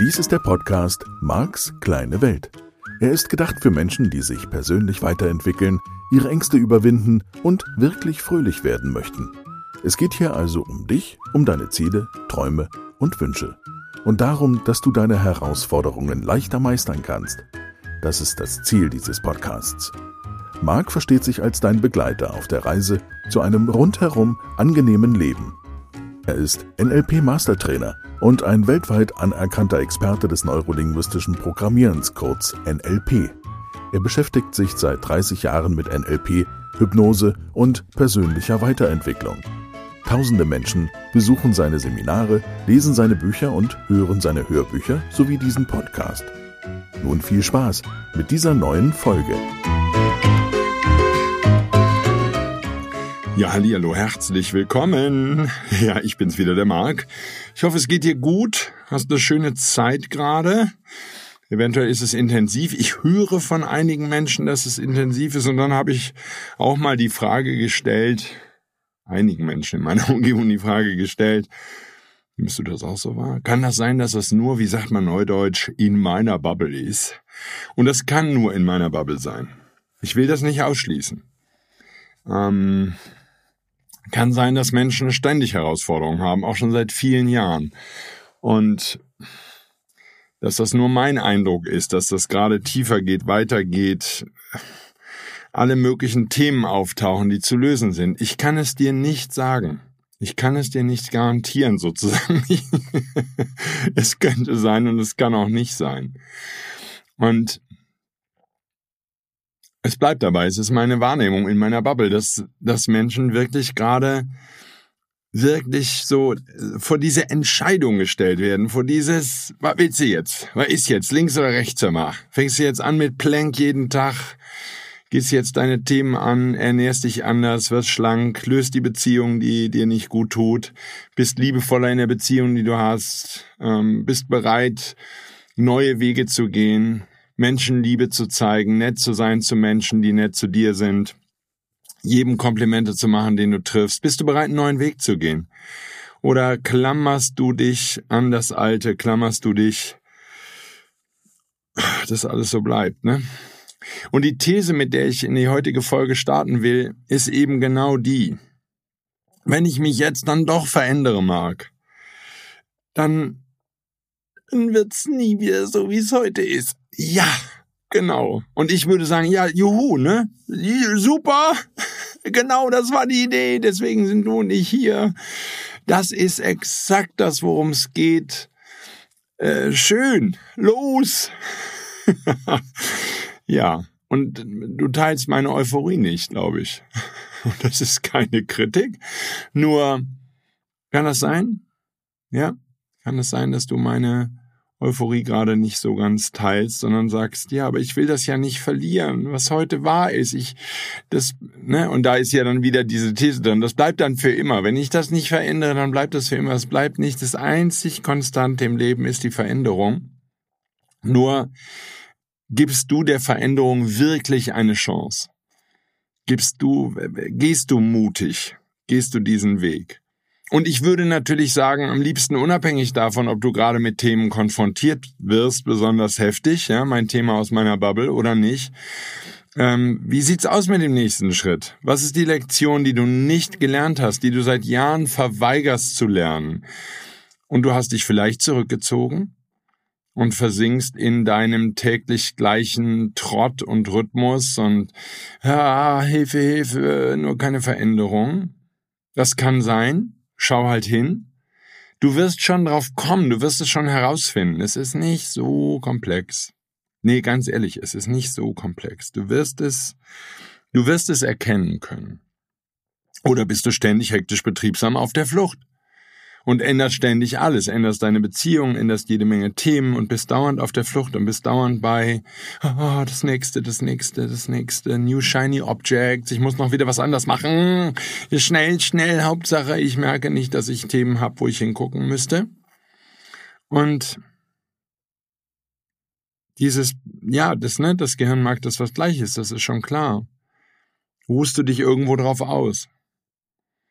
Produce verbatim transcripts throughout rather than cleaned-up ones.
Dies ist der Podcast Marks kleine Welt. Er ist gedacht für Menschen, die sich persönlich weiterentwickeln, ihre Ängste überwinden und wirklich fröhlich werden möchten. Es geht hier also um dich, um deine Ziele, Träume und Wünsche. Und darum, dass du deine Herausforderungen leichter meistern kannst. Das ist das Ziel dieses Podcasts. Mark versteht sich als dein Begleiter auf der Reise zu einem rundherum angenehmen Leben. Er ist N L P-Mastertrainer und ein weltweit anerkannter Experte des neurolinguistischen Programmierens, kurz N L P. Er beschäftigt sich seit dreißig Jahren mit N L P, Hypnose und persönlicher Weiterentwicklung. Tausende Menschen besuchen seine Seminare, lesen seine Bücher und hören seine Hörbücher sowie diesen Podcast. Nun viel Spaß mit dieser neuen Folge. Ja, hallihallo, herzlich willkommen. Ja, ich bin's wieder, der Mark. Ich hoffe, es geht dir gut. Hast eine schöne Zeit gerade. Eventuell ist es intensiv. Ich höre von einigen Menschen, dass es intensiv ist. Und dann habe ich auch mal die Frage gestellt, einigen Menschen in meiner Umgebung die Frage gestellt, nimmst du das auch so wahr? Kann das sein, dass das nur, wie sagt man neudeutsch, in meiner Bubble ist? Und das kann nur in meiner Bubble sein. Ich will das nicht ausschließen. Ähm... Kann sein, dass Menschen ständig Herausforderungen haben, auch schon seit vielen Jahren. Und dass das nur mein Eindruck ist, dass das gerade tiefer geht, weitergeht, alle möglichen Themen auftauchen, die zu lösen sind. Ich kann es dir nicht sagen. Ich kann es dir nicht garantieren, sozusagen. Es könnte sein und es kann auch nicht sein. Und es bleibt dabei, es ist meine Wahrnehmung in meiner Bubble, dass, dass Menschen wirklich gerade wirklich so vor diese Entscheidung gestellt werden, vor dieses, was willst du jetzt? Was ist jetzt? Links oder rechts immer? Fängst du jetzt an mit Plank jeden Tag? Gehst jetzt deine Themen an, ernährst dich anders, wirst schlank, löst die Beziehung, die dir nicht gut tut, bist liebevoller in der Beziehung, die du hast, ähm, bist bereit, neue Wege zu gehen, Menschen Liebe zu zeigen, nett zu sein zu Menschen, die nett zu dir sind, jedem Komplimente zu machen, den du triffst. Bist du bereit, einen neuen Weg zu gehen? Oder klammerst du dich an das Alte, klammerst du dich, dass alles so bleibt, ne? Und die These, mit der ich in die heutige Folge starten will, ist eben genau die. Wenn ich mich jetzt dann doch verändere, Mark, dann dann wird's nie wieder so, wie es heute ist. Ja, genau. Und ich würde sagen, ja, juhu, ne? Super. Genau, das war die Idee. Deswegen sind du und ich hier. Das ist exakt das, worum es geht. Äh, schön. Los. Ja. Und du teilst meine Euphorie nicht, glaube ich. Und das ist keine Kritik. Nur, kann das sein? Ja. Kann es sein, dass du meine Euphorie gerade nicht so ganz teilst, sondern sagst, ja, aber ich will das ja nicht verlieren, was heute wahr ist. Ich, das, ne, und da ist ja dann wieder diese These drin, das bleibt dann für immer. Wenn ich das nicht verändere, dann bleibt das für immer. Es bleibt nicht. Das einzig Konstante im Leben ist die Veränderung. Nur gibst du der Veränderung wirklich eine Chance? Gibst du, gehst du mutig? Gehst du diesen Weg? Und ich würde natürlich sagen, am liebsten unabhängig davon, ob du gerade mit Themen konfrontiert wirst, besonders heftig, ja, mein Thema aus meiner Bubble oder nicht. Ähm, wie sieht's aus mit dem nächsten Schritt? Was ist die Lektion, die du nicht gelernt hast, die du seit Jahren verweigerst zu lernen? Und du hast dich vielleicht zurückgezogen und versinkst in deinem täglich gleichen Trott und Rhythmus und ja, Hilfe, Hilfe, nur keine Veränderung. Das kann sein. Schau halt hin. Du wirst schon drauf kommen, du wirst es schon herausfinden. Es ist nicht so komplex. Nee, ganz ehrlich, es ist nicht so komplex. Du wirst es, du wirst es erkennen können. Oder bist du ständig hektisch betriebsam auf der Flucht? Und änderst ständig alles, änderst deine Beziehung, änderst jede Menge Themen und bist dauernd auf der Flucht und bist dauernd bei oh, das nächste, das nächste, das nächste, new shiny object, ich muss noch wieder was anderes machen, schnell, schnell, Hauptsache, ich merke nicht, dass ich Themen habe, wo ich hingucken müsste. Und dieses, ja, das, ne, das Gehirn mag das, was gleich ist, das ist schon klar. Ruhst du dich irgendwo drauf aus?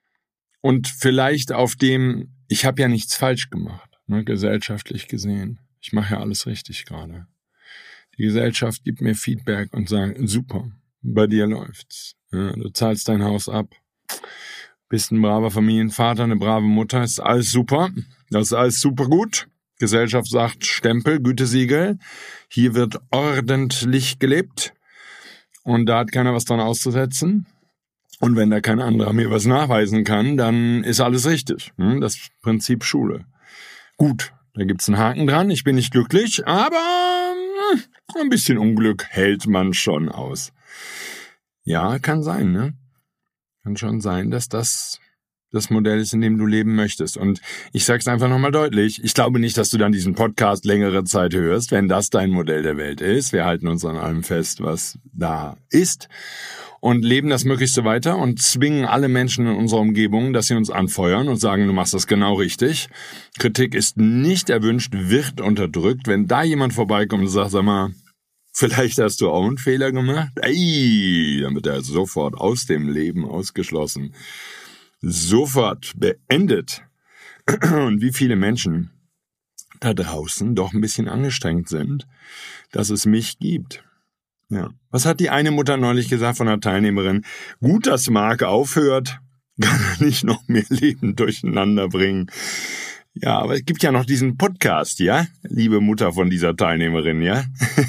Und vielleicht auf dem, ich habe ja nichts falsch gemacht, ne, gesellschaftlich gesehen. ich mache ja alles richtig gerade. Die Gesellschaft gibt mir Feedback und sagt, super, bei dir läuft's. Ja, du zahlst dein Haus ab, bist ein braver Familienvater, eine brave Mutter, ist alles super, das ist alles super gut. Gesellschaft sagt Stempel, Gütesiegel, hier wird ordentlich gelebt und da hat keiner was dran auszusetzen. Und wenn da kein anderer mir was nachweisen kann, dann ist alles richtig. Das Prinzip Schule. Gut, da gibt's einen Haken dran, ich bin nicht glücklich, aber ein bisschen Unglück hält man schon aus. Ja, kann sein, ne? Kann schon sein, dass das das Modell ist, in dem du leben möchtest. Und ich sag's einfach nochmal deutlich, ich glaube nicht, dass du dann diesen Podcast längere Zeit hörst, wenn das dein Modell der Welt ist. Wir halten uns an allem fest, was da ist und leben das Möglichste weiter und zwingen alle Menschen in unserer Umgebung, dass sie uns anfeuern und sagen, du machst das genau richtig. Kritik ist nicht erwünscht, wird unterdrückt. Wenn da jemand vorbeikommt und sagt, sag mal, vielleicht hast du auch einen Fehler gemacht, ey, dann wird er sofort aus dem Leben ausgeschlossen. Sofort beendet. Und wie viele Menschen da draußen doch ein bisschen angestrengt sind, dass es mich gibt. Ja. Was hat die eine Mutter neulich gesagt von einer Teilnehmerin? Gut, dass Marc aufhört, kann er nicht noch mehr Leben durcheinander bringen. Ja, aber es gibt ja noch diesen Podcast, ja? Liebe Mutter von dieser Teilnehmerin, ja?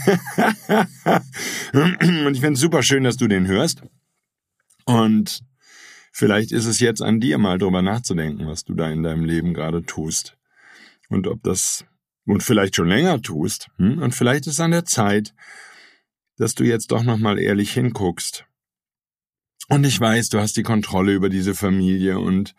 Und ich finde es super schön, dass du den hörst. Und vielleicht ist es jetzt an dir, mal drüber nachzudenken, was du da in deinem Leben gerade tust. Und ob das, und vielleicht schon länger tust. Hm? Und vielleicht ist es an der Zeit, dass du jetzt doch nochmal ehrlich hinguckst. Und ich weiß, du hast die Kontrolle über diese Familie und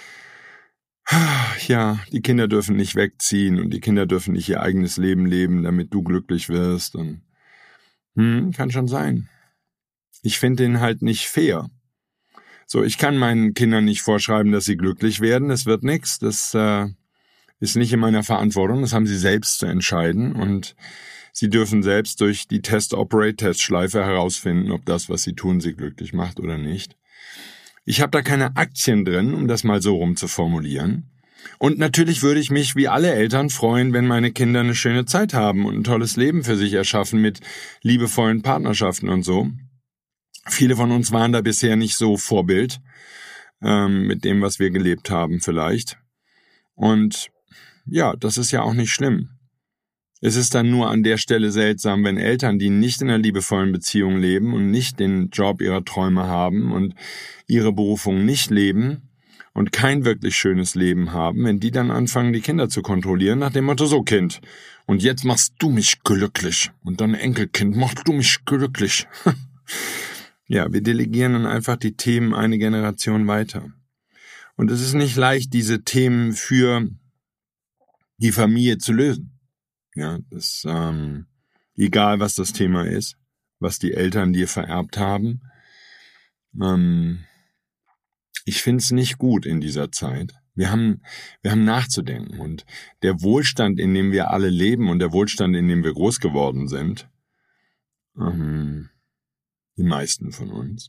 ja, die Kinder dürfen nicht wegziehen und die Kinder dürfen nicht ihr eigenes Leben leben, damit du glücklich wirst. Und hm, kann schon sein. Ich finde den halt nicht fair. So, ich kann meinen Kindern nicht vorschreiben, dass sie glücklich werden. Das wird nichts. Das äh, ist nicht in meiner Verantwortung. Das haben sie selbst zu entscheiden. Und sie dürfen selbst durch die Test-Operate-Testschleife herausfinden, ob das, was sie tun, sie glücklich macht oder nicht. Ich habe da keine Aktien drin, um das mal so rum zu formulieren. Und natürlich würde ich mich wie alle Eltern freuen, wenn meine Kinder eine schöne Zeit haben und ein tolles Leben für sich erschaffen mit liebevollen Partnerschaften und so. Viele von uns waren da bisher nicht so Vorbild ähm, mit dem, was wir gelebt haben vielleicht. Und ja, das ist ja auch nicht schlimm. Es ist dann nur an der Stelle seltsam, wenn Eltern, die nicht in einer liebevollen Beziehung leben und nicht den Job ihrer Träume haben und ihre Berufung nicht leben und kein wirklich schönes Leben haben, wenn die dann anfangen, die Kinder zu kontrollieren, nach dem Motto, so Kind, und jetzt machst du mich glücklich und dein Enkelkind, machst du mich glücklich. Ja, wir delegieren dann einfach die Themen eine Generation weiter. Und es ist nicht leicht, diese Themen für die Familie zu lösen. Ja, das, ähm, egal was das Thema ist, was die Eltern dir vererbt haben. Ähm, ich find's nicht gut in dieser Zeit. Wir haben, wir haben nachzudenken und der Wohlstand, in dem wir alle leben und der Wohlstand, in dem wir groß geworden sind, ähm, die meisten von uns,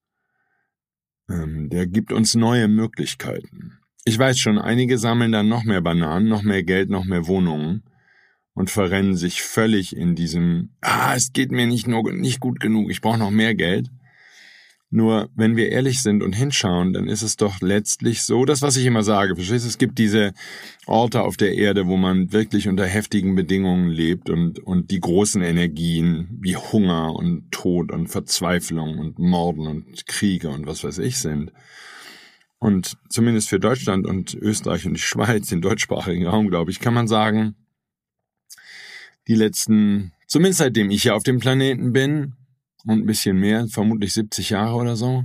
ähm, der gibt uns neue Möglichkeiten. Ich weiß schon, einige sammeln dann noch mehr Bananen, noch mehr Geld, noch mehr Wohnungen und verrennen sich völlig in diesem, ah, es geht mir nicht nur nicht gut genug, ich brauche noch mehr Geld. Nur, wenn wir ehrlich sind und hinschauen, dann ist es doch letztlich so, das, was ich immer sage, verstehst du, es gibt diese Orte auf der Erde, wo man wirklich unter heftigen Bedingungen lebt und, und die großen Energien wie Hunger und Tod und Verzweiflung und Morden und Kriege und was weiß ich sind. Und zumindest für Deutschland und Österreich und die Schweiz, den deutschsprachigen Raum, glaube ich, kann man sagen, die letzten, zumindest seitdem ich hier auf dem Planeten bin, und ein bisschen mehr, vermutlich siebzig Jahre oder so,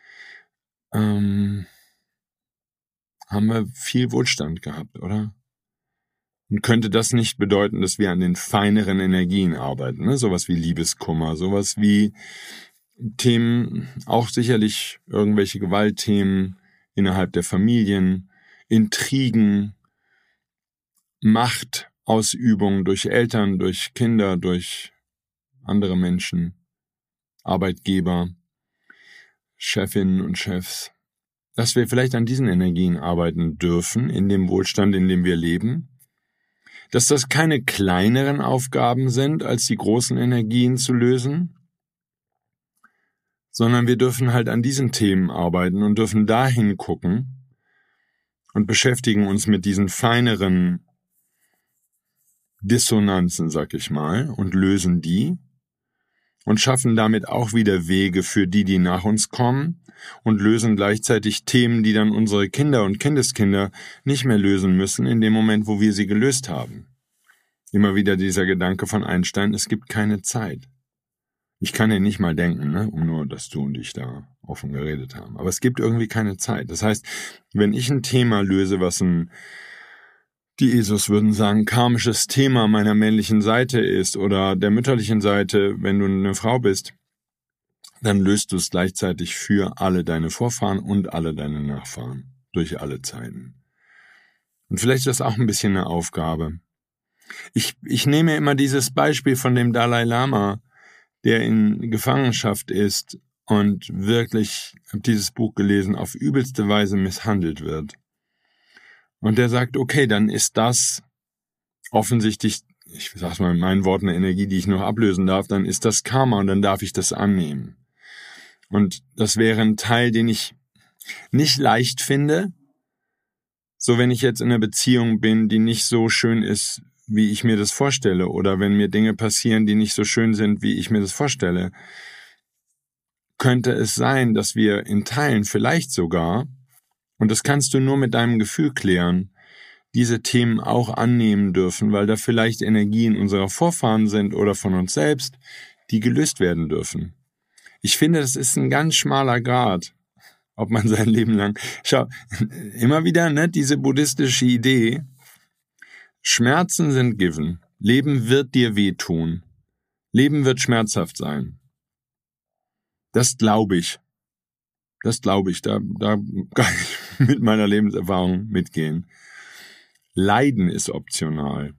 ähm, haben wir viel Wohlstand gehabt, oder? Und könnte das nicht bedeuten, dass wir an den feineren Energien arbeiten, ne? Sowas wie Liebeskummer, sowas wie Themen, auch sicherlich irgendwelche Gewaltthemen innerhalb der Familien, Intrigen, Machtausübung durch Eltern, durch Kinder, durch andere Menschen, Arbeitgeber, Chefinnen und Chefs, dass wir vielleicht an diesen Energien arbeiten dürfen, in dem Wohlstand, in dem wir leben. dass das keine kleineren Aufgaben sind, als die großen Energien zu lösen, sondern wir dürfen halt an diesen Themen arbeiten und dürfen dahin gucken und beschäftigen uns mit diesen feineren Dissonanzen, sag ich mal, und lösen die und schaffen damit auch wieder Wege für die, die nach uns kommen und lösen gleichzeitig Themen, die dann unsere Kinder und Kindeskinder nicht mehr lösen müssen in dem Moment, wo wir sie gelöst haben. Immer wieder dieser Gedanke von Einstein, es gibt keine Zeit. Ich kann ja nicht mal denken, ne, um nur, dass du und ich da offen geredet haben. Aber es gibt irgendwie keine Zeit. Das heißt, wenn ich ein Thema löse, was ein, die Jesus würden sagen, karmisches Thema meiner männlichen Seite ist oder der mütterlichen Seite, wenn du eine Frau bist, dann löst du es gleichzeitig für alle deine Vorfahren und alle deine Nachfahren durch alle Zeiten. Und vielleicht ist das auch ein bisschen eine Aufgabe. Ich, ich nehme immer dieses Beispiel von dem Dalai Lama, der in Gefangenschaft ist und wirklich, ich habe dieses Buch gelesen, auf übelste Weise misshandelt wird. Und der sagt, okay, dann ist das offensichtlich, ich sag's mal in meinen Worten, eine Energie, die ich noch ablösen darf, dann ist das Karma und dann darf ich das annehmen. Und das wäre ein Teil, den ich nicht leicht finde, so wenn ich jetzt in einer Beziehung bin, die nicht so schön ist, wie ich mir das vorstelle, oder wenn mir Dinge passieren, die nicht so schön sind, wie ich mir das vorstelle, könnte es sein, dass wir in Teilen vielleicht sogar, und das kannst du nur mit deinem Gefühl klären, diese Themen auch annehmen dürfen, weil da vielleicht Energien unserer Vorfahren sind oder von uns selbst, die gelöst werden dürfen. Ich finde, das ist ein ganz schmaler Grat, ob man sein Leben lang... Schau, immer wieder, ne, diese buddhistische Idee, Schmerzen sind given. Leben wird dir wehtun. Leben wird schmerzhaft sein. Das glaube ich. Das glaube ich. Da, da kann ich mit meiner Lebenserfahrung mitgehen. Leiden ist optional.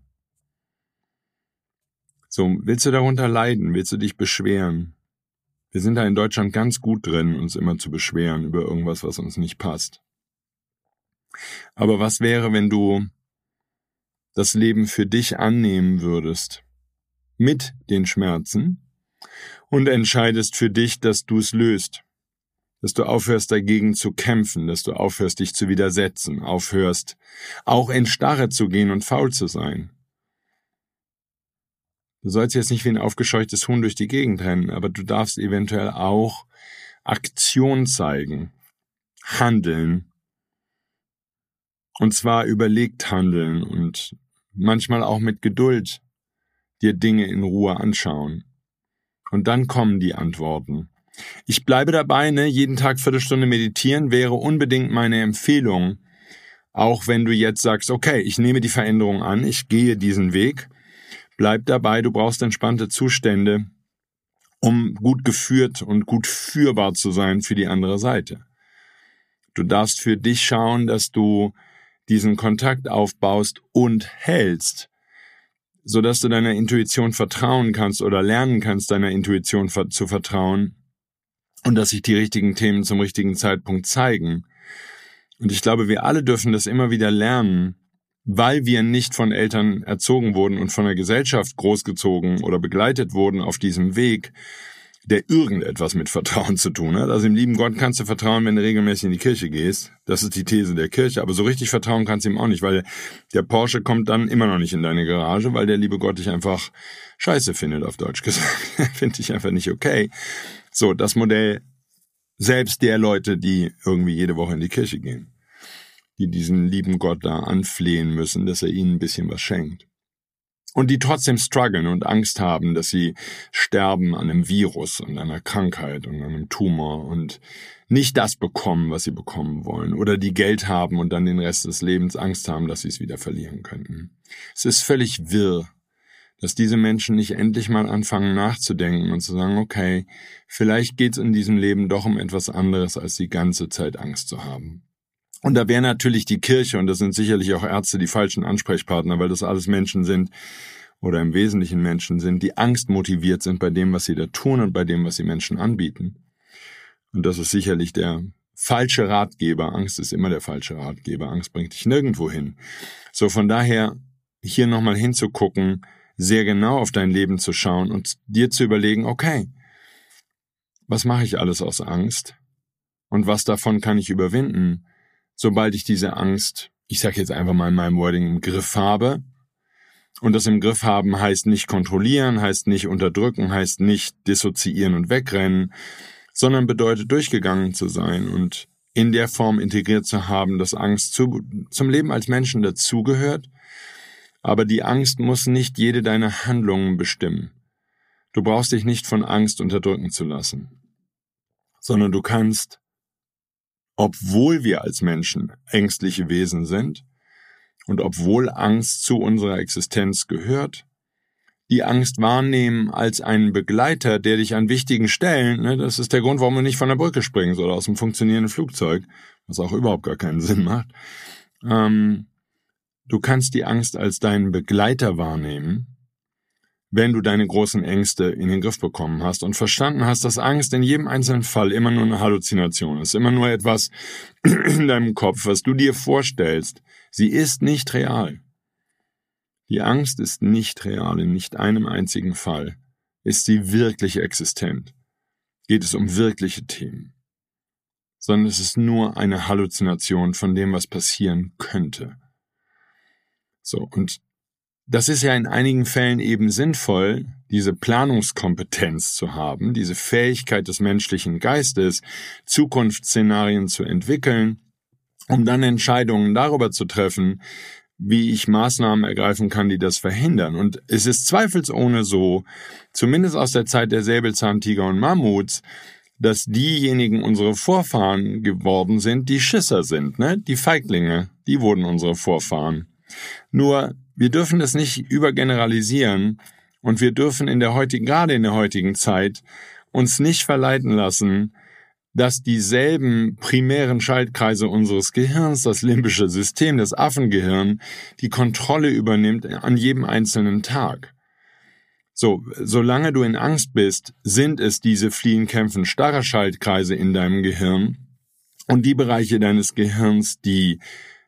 So, willst du darunter leiden? Willst du dich beschweren? Wir sind da in Deutschland ganz gut drin, uns immer zu beschweren über irgendwas, was uns nicht passt. Aber was wäre, wenn du das Leben für dich annehmen würdest, mit den Schmerzen, und entscheidest für dich, dass du es löst, dass du aufhörst dagegen zu kämpfen, dass du aufhörst dich zu widersetzen, aufhörst auch in Starre zu gehen und faul zu sein. Du sollst jetzt nicht wie ein aufgescheuchtes Huhn durch die Gegend rennen, aber du darfst eventuell auch Aktion zeigen, handeln, und zwar überlegt handeln und manchmal auch mit Geduld dir Dinge in Ruhe anschauen. Und dann kommen die Antworten. Ich bleibe dabei, ne, jeden Tag Viertelstunde meditieren wäre unbedingt meine Empfehlung, auch wenn du jetzt sagst, okay, ich nehme die Veränderung an, ich gehe diesen Weg, bleib dabei, du brauchst entspannte Zustände, um gut geführt und gut führbar zu sein für die andere Seite. Du darfst für dich schauen, dass du diesen Kontakt aufbaust und hältst, sodass du deiner Intuition vertrauen kannst oder lernen kannst, deiner Intuition zu vertrauen und dass sich die richtigen Themen zum richtigen Zeitpunkt zeigen. Und ich glaube, wir alle dürfen das immer wieder lernen, weil wir nicht von Eltern erzogen wurden und von der Gesellschaft großgezogen oder begleitet wurden auf diesem Weg, der irgendetwas mit Vertrauen zu tun hat. Also im lieben Gott kannst du vertrauen, wenn du regelmäßig in die Kirche gehst. Das ist die These der Kirche. Aber so richtig vertrauen kannst du ihm auch nicht, weil der Porsche kommt dann immer noch nicht in deine Garage, weil der liebe Gott dich einfach scheiße findet, auf Deutsch gesagt. Finde ich einfach nicht okay. So, das Modell selbst der Leute, die irgendwie jede Woche in die Kirche gehen, die diesen lieben Gott da anflehen müssen, dass er ihnen ein bisschen was schenkt. Und die trotzdem strugglen und Angst haben, dass sie sterben an einem Virus und einer Krankheit und einem Tumor und nicht das bekommen, was sie bekommen wollen. Oder die Geld haben und dann den Rest des Lebens Angst haben, dass sie es wieder verlieren könnten. Es ist völlig wirr, dass diese Menschen nicht endlich mal anfangen nachzudenken und zu sagen, okay, vielleicht geht es in diesem Leben doch um etwas anderes, als die ganze Zeit Angst zu haben. Und da wäre natürlich die Kirche, und das sind sicherlich auch Ärzte, die falschen Ansprechpartner, weil das alles Menschen sind, oder im Wesentlichen Menschen sind, die angstmotiviert sind bei dem, was sie da tun und bei dem, was sie Menschen anbieten. Und das ist sicherlich der falsche Ratgeber. Angst ist immer der falsche Ratgeber. Angst bringt dich nirgendwo hin. So, von daher, hier nochmal hinzugucken, sehr genau auf dein Leben zu schauen und dir zu überlegen, okay, was mache ich alles aus Angst und was davon kann ich überwinden, sobald ich diese Angst, ich sage jetzt einfach mal in meinem Wording, im Griff habe. Und das im Griff haben heißt nicht kontrollieren, heißt nicht unterdrücken, heißt nicht dissoziieren und wegrennen, sondern bedeutet durchgegangen zu sein und in der Form integriert zu haben, dass Angst zu, zum Leben als Menschen dazugehört. Aber die Angst muss nicht jede deiner Handlungen bestimmen. Du brauchst dich nicht von Angst unterdrücken zu lassen, sondern du kannst, obwohl wir als Menschen ängstliche Wesen sind und obwohl Angst zu unserer Existenz gehört, die Angst wahrnehmen als einen Begleiter, der dich an wichtigen Stellen, ne, das ist der Grund, warum du nicht von der Brücke springst oder aus einem funktionierenden Flugzeug, was auch überhaupt gar keinen Sinn macht. Ähm, du kannst die Angst als deinen Begleiter wahrnehmen, wenn du deine großen Ängste in den Griff bekommen hast und verstanden hast, dass Angst in jedem einzelnen Fall immer nur eine Halluzination ist, immer nur etwas in deinem Kopf, was du dir vorstellst. Sie ist nicht real. Die Angst ist nicht real, in nicht einem einzigen Fall. Ist sie wirklich existent? Geht es um wirkliche Themen? Sondern es ist nur eine Halluzination von dem, was passieren könnte. So, und das ist ja in einigen Fällen eben sinnvoll, diese Planungskompetenz zu haben, diese Fähigkeit des menschlichen Geistes, Zukunftsszenarien zu entwickeln, um dann Entscheidungen darüber zu treffen, wie ich Maßnahmen ergreifen kann, die das verhindern. Und es ist zweifelsohne so, zumindest aus der Zeit der Säbelzahntiger und Mammuts, dass diejenigen unsere Vorfahren geworden sind, die Schisser sind, ne? Die Feiglinge, die wurden unsere Vorfahren. Nur, wir dürfen das nicht übergeneralisieren und wir dürfen in der heutigen, gerade in der heutigen Zeit, uns nicht verleiten lassen, dass dieselben primären Schaltkreise unseres Gehirns, das limbische System, das Affengehirn, die Kontrolle übernimmt an jedem einzelnen Tag. So, solange du in Angst bist, sind es diese Fliehen, Kämpfen, starre Schaltkreise in deinem Gehirn und die Bereiche deines Gehirns, die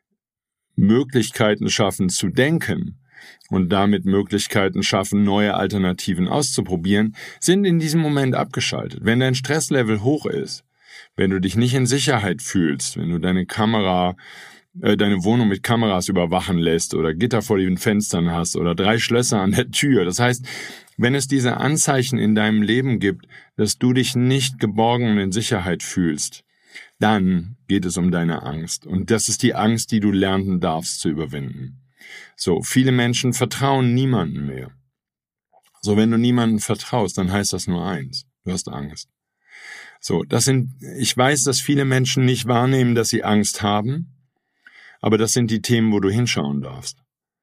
Möglichkeiten schaffen zu denken und damit Möglichkeiten schaffen, neue Alternativen auszuprobieren, sind in diesem Moment abgeschaltet. Wenn dein Stresslevel hoch ist, wenn du dich nicht in Sicherheit fühlst, wenn du deine Kamera, äh, deine Wohnung mit Kameras überwachen lässt oder Gitter vor den Fenstern hast oder drei Schlösser an der Tür. Das heißt, wenn es diese Anzeichen in deinem Leben gibt, dass du dich nicht geborgen und in Sicherheit fühlst, dann geht es um deine Angst. Und das ist die Angst, die du lernen darfst zu überwinden. So, viele Menschen vertrauen niemandem mehr. So, wenn du niemandem vertraust, dann heißt das nur eins: Du hast Angst. So, das sind, ich weiß, dass viele Menschen nicht wahrnehmen, dass sie Angst haben, aber das sind die Themen, wo du hinschauen darfst.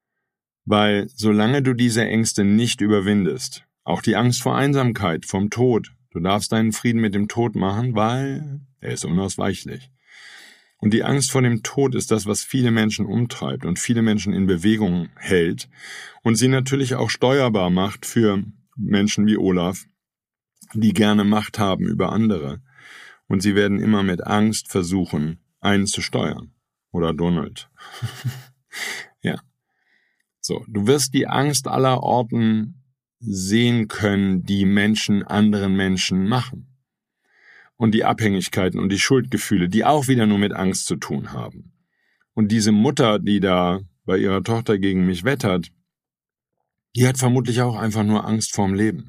Weil solange du diese Ängste nicht überwindest, auch die Angst vor Einsamkeit, vom Tod, du darfst deinen Frieden mit dem Tod machen, weil er ist unausweichlich. Und die Angst vor dem Tod ist das, was viele Menschen umtreibt und viele Menschen in Bewegung hält und sie natürlich auch steuerbar macht für Menschen wie Olaf, die gerne Macht haben über andere. Und sie werden immer mit Angst versuchen, einen zu steuern. Oder Donald. Ja. So, du wirst die Angst aller Orten sehen können, die Menschen anderen Menschen machen. Und die Abhängigkeiten und die Schuldgefühle, die auch wieder nur mit Angst zu tun haben. Und diese Mutter, die da bei ihrer Tochter gegen mich wettert, die hat vermutlich auch einfach nur Angst vorm Leben.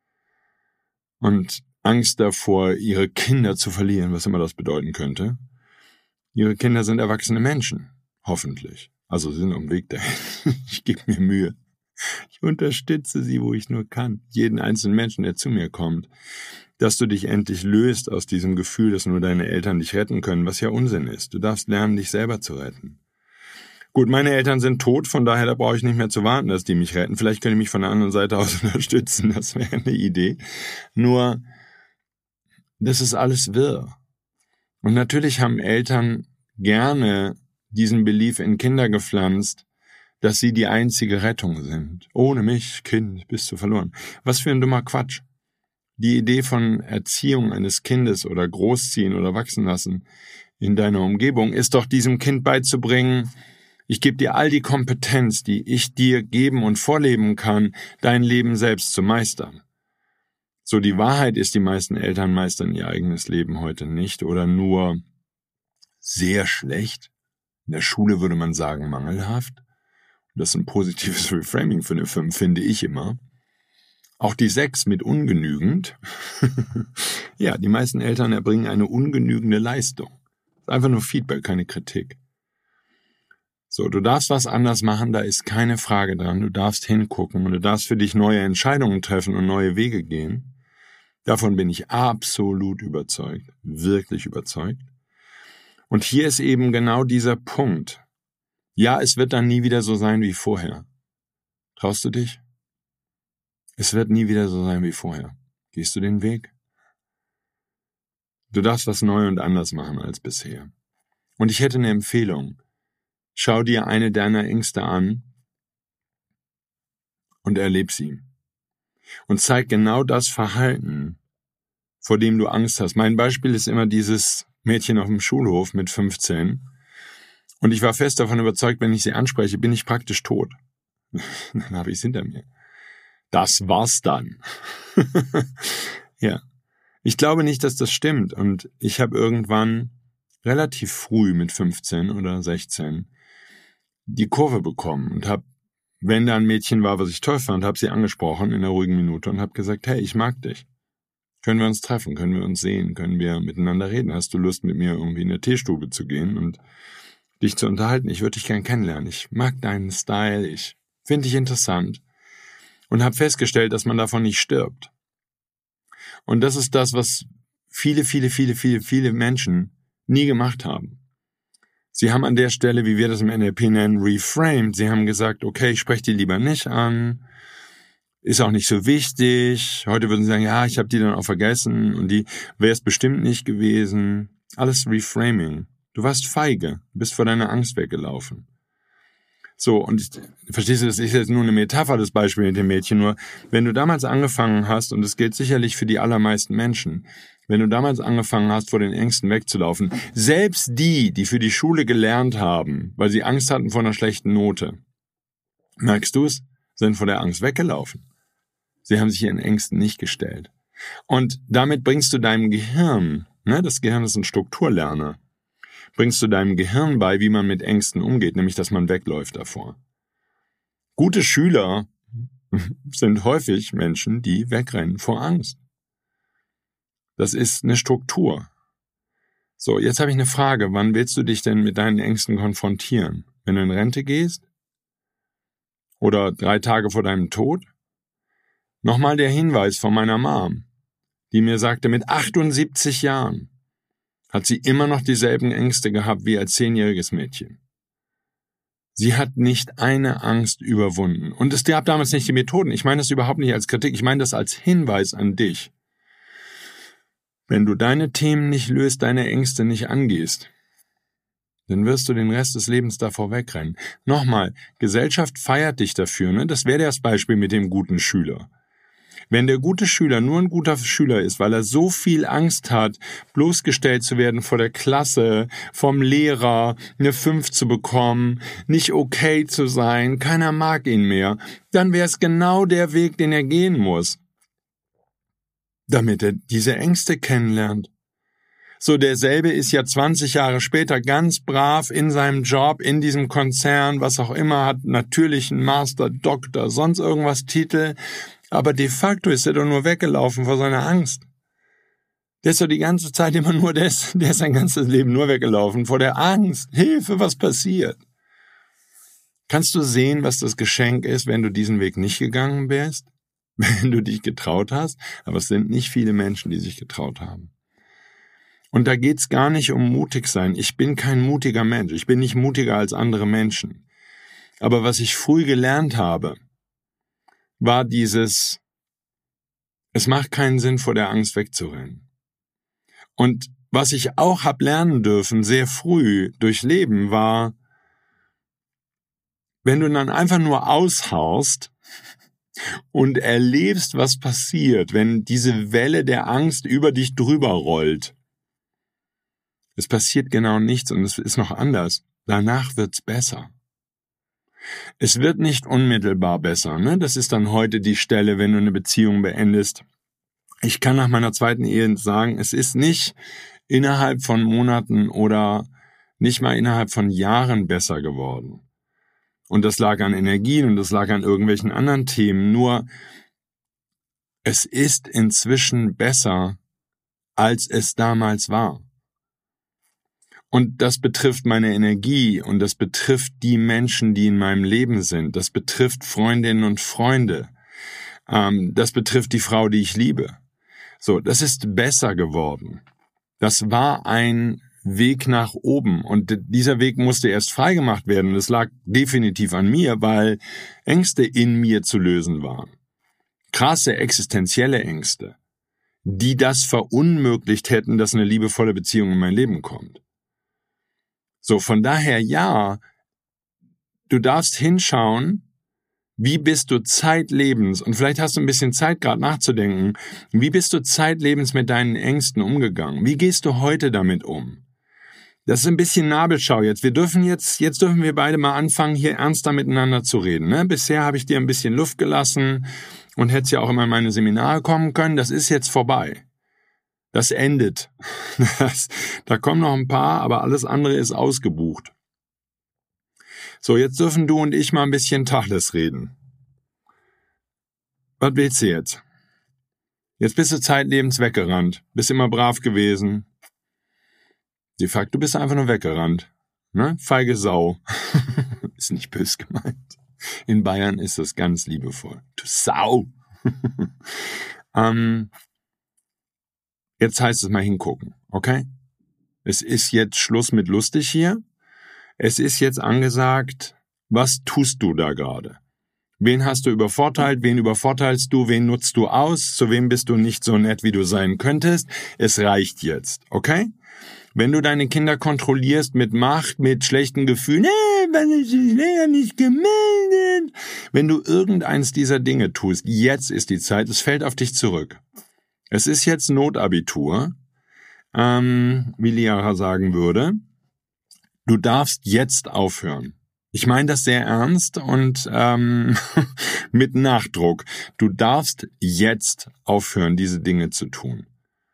Und Angst davor, ihre Kinder zu verlieren, was immer das bedeuten könnte. Ihre Kinder sind erwachsene Menschen, hoffentlich. Also sie sind auf dem Weg dahin. Ich gebe mir Mühe. Ich unterstütze sie, wo ich nur kann. Jeden einzelnen Menschen, der zu mir kommt. Dass du dich endlich löst aus diesem Gefühl, dass nur deine Eltern dich retten können, was ja Unsinn ist. Du darfst lernen, dich selber zu retten. Gut, meine Eltern sind tot, von daher da brauche ich nicht mehr zu warten, dass die mich retten. Vielleicht können die mich von der anderen Seite aus unterstützen, das wäre eine Idee. Nur, das ist alles wirr. Und natürlich haben Eltern gerne diesen Belief in Kinder gepflanzt, dass sie die einzige Rettung sind. Ohne mich, Kind, bist du verloren. Was für ein dummer Quatsch. Die Idee von Erziehung eines Kindes oder Großziehen oder Wachsenlassen in deiner Umgebung ist doch diesem Kind beizubringen, Ich gebe dir all die Kompetenz, die ich dir geben und vorleben kann, dein Leben selbst zu meistern. So, die Wahrheit ist, die meisten Eltern meistern ihr eigenes Leben heute nicht oder nur sehr schlecht. In der Schule würde man sagen mangelhaft. Das ist ein positives Reframing für eine fünf, finde ich immer. Auch die sechs mit ungenügend. Ja, die meisten Eltern erbringen eine ungenügende Leistung. Einfach nur Feedback, keine Kritik. So, du darfst was anders machen, da ist keine Frage dran. Du darfst hingucken und du darfst für dich neue Entscheidungen treffen und neue Wege gehen. Davon bin ich absolut überzeugt, wirklich überzeugt. Und hier ist eben genau dieser Punkt. Ja, es wird dann nie wieder so sein wie vorher. Traust du dich? Es wird nie wieder so sein wie vorher. Gehst du den Weg? Du darfst was neu und anders machen als bisher. Und ich hätte eine Empfehlung. Schau dir eine deiner Ängste an und erleb sie. Und zeig genau das Verhalten, vor dem du Angst hast. Mein Beispiel ist immer dieses Mädchen auf dem Schulhof mit fünfzehn. Und ich war fest davon überzeugt, wenn ich sie anspreche, bin ich praktisch tot. Dann habe ich es hinter mir. Das war's dann. Ja. Ich glaube nicht, dass das stimmt. Und ich habe irgendwann relativ früh mit fünfzehn oder sechzehn die Kurve bekommen und habe, wenn da ein Mädchen war, was ich toll fand, habe sie angesprochen in einer ruhigen Minute und habe gesagt, hey, ich mag dich. Können wir uns treffen? Können wir uns sehen? Können wir miteinander reden? Hast du Lust, mit mir irgendwie in eine Teestube zu gehen und dich zu unterhalten? Ich würde dich gern kennenlernen. Ich mag deinen Style. Ich finde dich interessant. Und habe festgestellt, dass man davon nicht stirbt. Und das ist das, was viele, viele, viele, viele, viele Menschen nie gemacht haben. Sie haben an der Stelle, wie wir das im N L P nennen, reframed. Sie haben gesagt, okay, ich spreche die lieber nicht an. Ist auch nicht so wichtig. Heute würden sie sagen, ja, ich habe die dann auch vergessen und die wäre es bestimmt nicht gewesen. Alles Reframing. Du warst feige, du bist vor deiner Angst weggelaufen. So, und ich, verstehst du, das ist jetzt nur eine Metapher, das Beispiel mit dem Mädchen, nur wenn du damals angefangen hast, und das gilt sicherlich für die allermeisten Menschen, wenn du damals angefangen hast, vor den Ängsten wegzulaufen, selbst die, die für die Schule gelernt haben, weil sie Angst hatten vor einer schlechten Note, merkst du es, sind vor der Angst weggelaufen. Sie haben sich ihren Ängsten nicht gestellt. Und damit bringst du deinem Gehirn, ne, das Gehirn ist ein Strukturlerner, bringst du deinem Gehirn bei, wie man mit Ängsten umgeht, nämlich, dass man wegläuft davor. Gute Schüler sind häufig Menschen, die wegrennen vor Angst. Das ist eine Struktur. So, jetzt habe ich eine Frage. Wann willst du dich denn mit deinen Ängsten konfrontieren? Wenn du in Rente gehst? Oder drei Tage vor deinem Tod? Nochmal der Hinweis von meiner Mom, die mir sagte, mit achtundsiebzig Jahren hat sie immer noch dieselben Ängste gehabt wie als zehnjähriges Mädchen. Sie hat nicht eine Angst überwunden. Und es gab damals nicht die Methoden. Ich meine das überhaupt nicht als Kritik. Ich meine das als Hinweis an dich. Wenn du deine Themen nicht löst, deine Ängste nicht angehst, dann wirst du den Rest des Lebens davor wegrennen. Nochmal, Gesellschaft feiert dich dafür, ne? Das wäre das Beispiel mit dem guten Schüler. Wenn der gute Schüler nur ein guter Schüler ist, weil er so viel Angst hat, bloßgestellt zu werden vor der Klasse, vom Lehrer, eine fünf zu bekommen, nicht okay zu sein, keiner mag ihn mehr, dann wäre es genau der Weg, den er gehen muss, damit er diese Ängste kennenlernt. So, derselbe ist ja zwanzig Jahre später ganz brav in seinem Job, in diesem Konzern, was auch immer, hat natürlich einen Master, Doktor, sonst irgendwas Titel, aber de facto ist er doch nur weggelaufen vor seiner Angst. Der ist doch die ganze Zeit immer nur, der ist, der ist sein ganzes Leben nur weggelaufen vor der Angst. Hilfe, was passiert? Kannst du sehen, was das Geschenk ist, wenn du diesen Weg nicht gegangen wärst? Wenn du dich getraut hast? Aber es sind nicht viele Menschen, die sich getraut haben. Und da geht's gar nicht um mutig sein. Ich bin kein mutiger Mensch. Ich bin nicht mutiger als andere Menschen. Aber was ich früh gelernt habe, war dieses, es macht keinen Sinn, vor der Angst wegzurennen. Und was ich auch hab lernen dürfen, sehr früh durchleben, war, wenn du dann einfach nur aushaust und erlebst, was passiert, wenn diese Welle der Angst über dich drüber rollt. Es passiert genau nichts und es ist noch anders. Danach wird's besser. Es wird nicht unmittelbar besser, ne? Das ist dann heute die Stelle, wenn du eine Beziehung beendest. Ich kann nach meiner zweiten Ehe sagen, es ist nicht innerhalb von Monaten oder nicht mal innerhalb von Jahren besser geworden. Und das lag an Energien und das lag an irgendwelchen anderen Themen. Nur, es ist inzwischen besser, als es damals war. Und das betrifft meine Energie und das betrifft die Menschen, die in meinem Leben sind. Das betrifft Freundinnen und Freunde. Ähm, das betrifft die Frau, die ich liebe. So, das ist besser geworden. Das war ein Weg nach oben und dieser Weg musste erst freigemacht werden. Das lag definitiv an mir, weil Ängste in mir zu lösen waren. Krasse existenzielle Ängste, die das verunmöglicht hätten, dass eine liebevolle Beziehung in mein Leben kommt. So, von daher ja, du darfst hinschauen, wie bist du zeitlebens, und vielleicht hast du ein bisschen Zeit gerade nachzudenken, wie bist du zeitlebens mit deinen Ängsten umgegangen? Wie gehst du heute damit um? Das ist ein bisschen Nabelschau jetzt. Wir dürfen jetzt, jetzt dürfen wir beide mal anfangen, hier ernster miteinander zu reden. Ne? Bisher habe ich dir ein bisschen Luft gelassen und hättest ja auch immer in meine Seminare kommen können. Das ist jetzt vorbei. Das endet. Das, da kommen noch ein paar, aber alles andere ist ausgebucht. So, jetzt dürfen du und ich mal ein bisschen Tacheles reden. Was willst du jetzt? Jetzt bist du zeitlebens weggerannt. Bist immer brav gewesen. De facto bist du einfach nur weggerannt. Ne? Feige Sau. Ist nicht böse gemeint. In Bayern ist das ganz liebevoll. Du Sau. ähm, jetzt heißt es mal hingucken, okay? Es ist jetzt Schluss mit lustig hier. Es ist jetzt angesagt, was tust du da gerade? Wen hast du übervorteilt? Wen übervorteilst du? Wen nutzt du aus? Zu wem bist du nicht so nett, wie du sein könntest? Es reicht jetzt, okay? Wenn du deine Kinder kontrollierst mit Macht, mit schlechten Gefühlen, nee, wenn ich dich nicht gemeldet. Wenn du irgendeins dieser Dinge tust, jetzt ist die Zeit, es fällt auf dich zurück. Es ist jetzt Notabitur, ähm, wie Liara sagen würde. Du darfst jetzt aufhören. Ich meine das sehr ernst und ähm, mit Nachdruck. Du darfst jetzt aufhören, diese Dinge zu tun.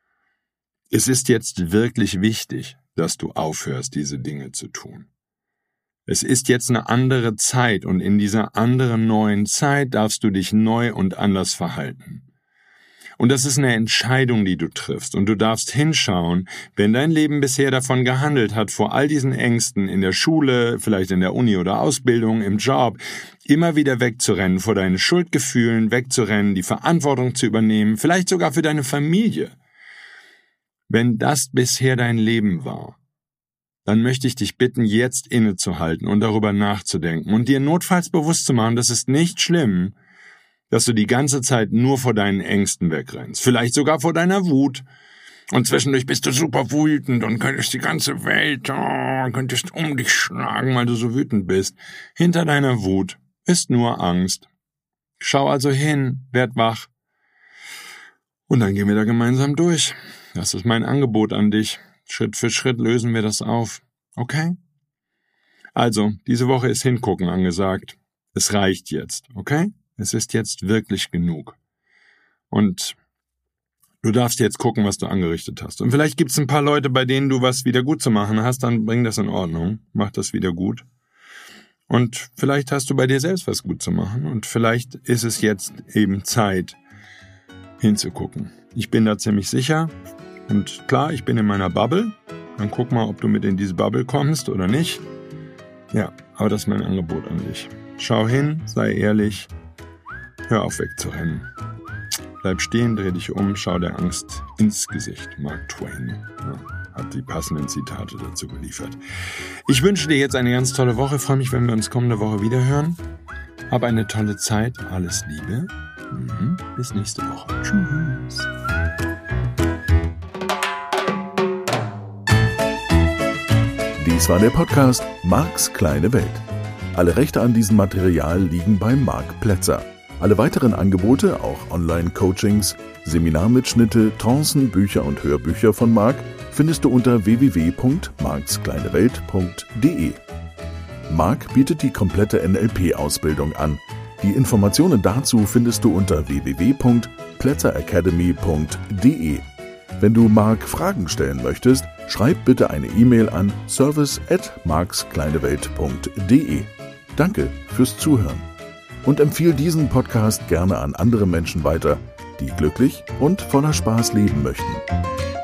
Es ist jetzt wirklich wichtig, dass du aufhörst, diese Dinge zu tun. Es ist jetzt eine andere Zeit und in dieser anderen neuen Zeit darfst du dich neu und anders verhalten. Und das ist eine Entscheidung, die du triffst. Und du darfst hinschauen, wenn dein Leben bisher davon gehandelt hat, vor all diesen Ängsten in der Schule, vielleicht in der Uni oder Ausbildung, im Job, immer wieder wegzurennen, vor deinen Schuldgefühlen wegzurennen, die Verantwortung zu übernehmen, vielleicht sogar für deine Familie. Wenn das bisher dein Leben war, dann möchte ich dich bitten, jetzt innezuhalten und darüber nachzudenken und dir notfalls bewusst zu machen, das ist nicht schlimm, dass du die ganze Zeit nur vor deinen Ängsten wegrennst. Vielleicht sogar vor deiner Wut. Und zwischendurch bist du super wütend und könntest die ganze Welt, oh, könntest um dich schlagen, weil du so wütend bist. Hinter deiner Wut ist nur Angst. Schau also hin, werd wach. Und dann gehen wir da gemeinsam durch. Das ist mein Angebot an dich. Schritt für Schritt lösen wir das auf. Okay? Also, diese Woche ist Hingucken angesagt. Es reicht jetzt, okay? Es ist jetzt wirklich genug. Und du darfst jetzt gucken, was du angerichtet hast. Und vielleicht gibt es ein paar Leute, bei denen du was wieder gut zu machen hast, dann bring das in Ordnung. Mach das wieder gut. Und vielleicht hast du bei dir selbst was gut zu machen. Und vielleicht ist es jetzt eben Zeit, hinzugucken. Ich bin da ziemlich sicher. Und klar, ich bin in meiner Bubble. Dann guck mal, ob du mit in diese Bubble kommst oder nicht. Ja, aber das ist mein Angebot an dich. Schau hin, sei ehrlich. Hör auf wegzurennen. Bleib stehen, dreh dich um, schau der Angst ins Gesicht. Mark Twain ja, hat die passenden Zitate dazu geliefert. Ich wünsche dir jetzt eine ganz tolle Woche. Freue mich, wenn wir uns kommende Woche wieder hören. Hab eine tolle Zeit. Alles Liebe. Mhm. Bis nächste Woche. Tschüss. Dies war der Podcast Marks kleine Welt. Alle Rechte an diesem Material liegen bei Mark Plätzer. Alle weiteren Angebote, auch Online-Coachings, Seminarmitschnitte, Trancen, Bücher und Hörbücher von Mark, findest du unter w w w punkt marks kleine welt punkt d e. Marc bietet die komplette N L P-Ausbildung an. Die Informationen dazu findest du unter w w w punkt kletteracademy punkt d e. Wenn du Marc Fragen stellen möchtest, schreib bitte eine E-Mail an service at markskleinewelt punkt d e. Danke fürs Zuhören und empfiehl diesen Podcast gerne an andere Menschen weiter, die glücklich und voller Spaß leben möchten.